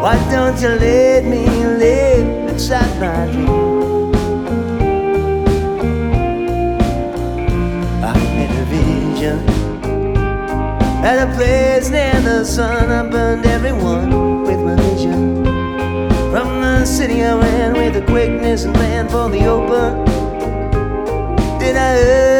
Why don't you let me live inside my dream? I had a vision at a place near the sun. I burned everyone with my vision. From the city I ran with the quickness and ran for the open. Did I